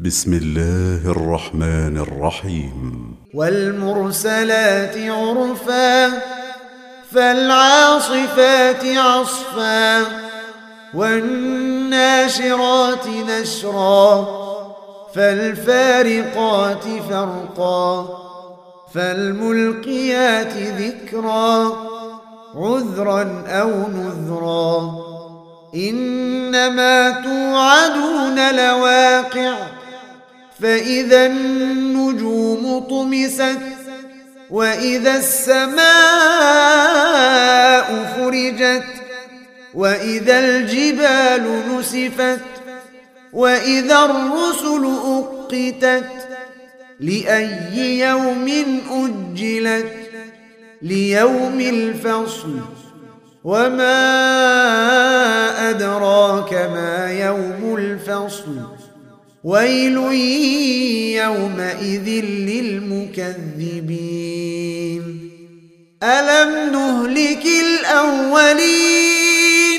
بسم الله الرحمن الرحيم والمرسلات عرفا فالعاصفات عصفا والناشرات نشرا فالفارقات فرقا فالملقيات ذكرا عذرا أو نذرا إنما توعدون لواقع فإذا النجوم طمست وإذا السماء فرجت وإذا الجبال نسفت وإذا الرسل أقتت لأي يوم أجلت ليوم الفصل وما أدراك ما يوم الفصل ويل يومئذ للمكذبين ألم نهلك الأولين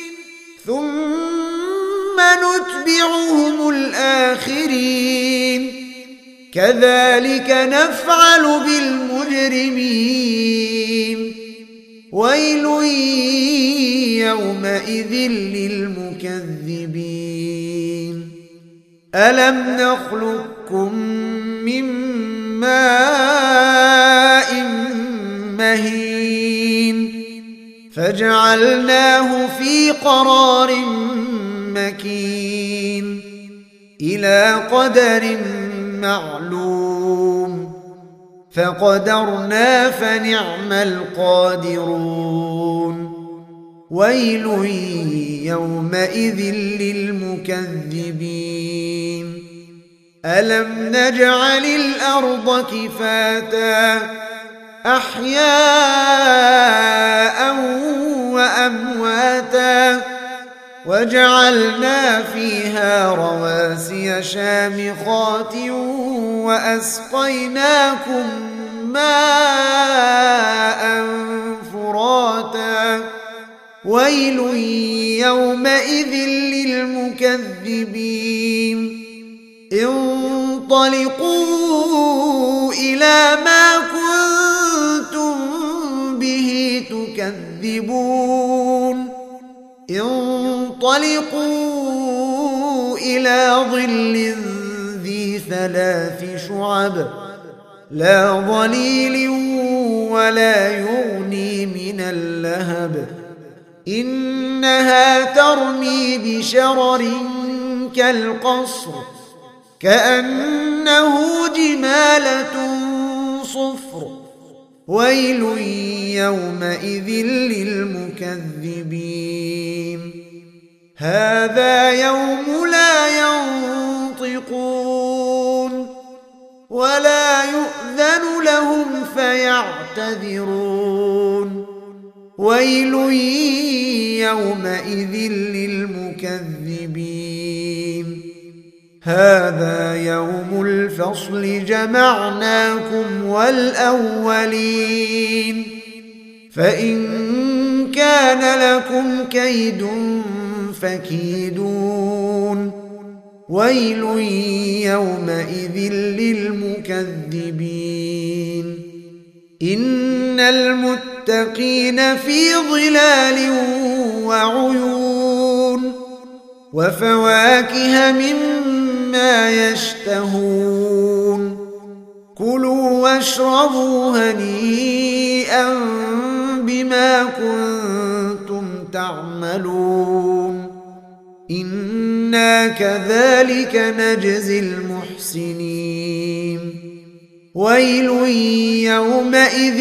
ثم نتبعهم الآخرين كذلك نفعل بالمجرمين ويل يومئذ للمكذبين ألم نخلقكم من ماء مهين فجعلناه في قرار مكين إلى قدر معلوم فقدرنا فنعم القادرون ويل يومئذ للمكذبين ألم نجعل الأرض كفاتا أحياء وأمواتا وجعلنا فيها رواسي شامخات وأسقيناكم ماء فراتا ويل يومئذ للمكذبين انطلقوا إلى ما كنتم به تكذبون انطلقوا إلى ظل ذي ثلاث شعب لا ظليل ولا يغني من اللهب إنها ترمي بشرر كالقصر كأنه جمالة صفر ويل يومئذ للمكذبين هذا يوم لا ينطقون ولا يؤذن لهم فيعتذرون ويل يومئذ للمكذبين هذا يوم الفصل جمعناكم والأولين فإن كان لكم كيد فكيدون ويل يومئذ للمكذبين إن المتقين في ظلال وعيون وفواكه مما يشتهون كلوا واشربوا هنيئا بما كنتم تعملون إنا كذلك نجزي المحسنين ويل يومئذ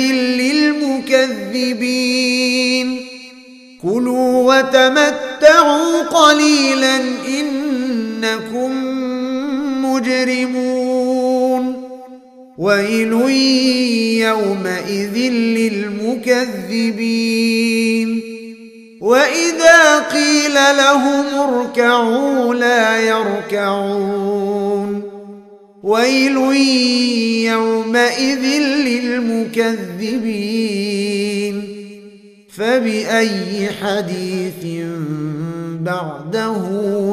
للمكذبين كلوا وتمتعوا قليلا إنكم مجرمون ويل يومئذ للمكذبين وإذا قيل لهم اركعوا لا يركعون ويل يومئذ للمكذبين فبأي حديث بعده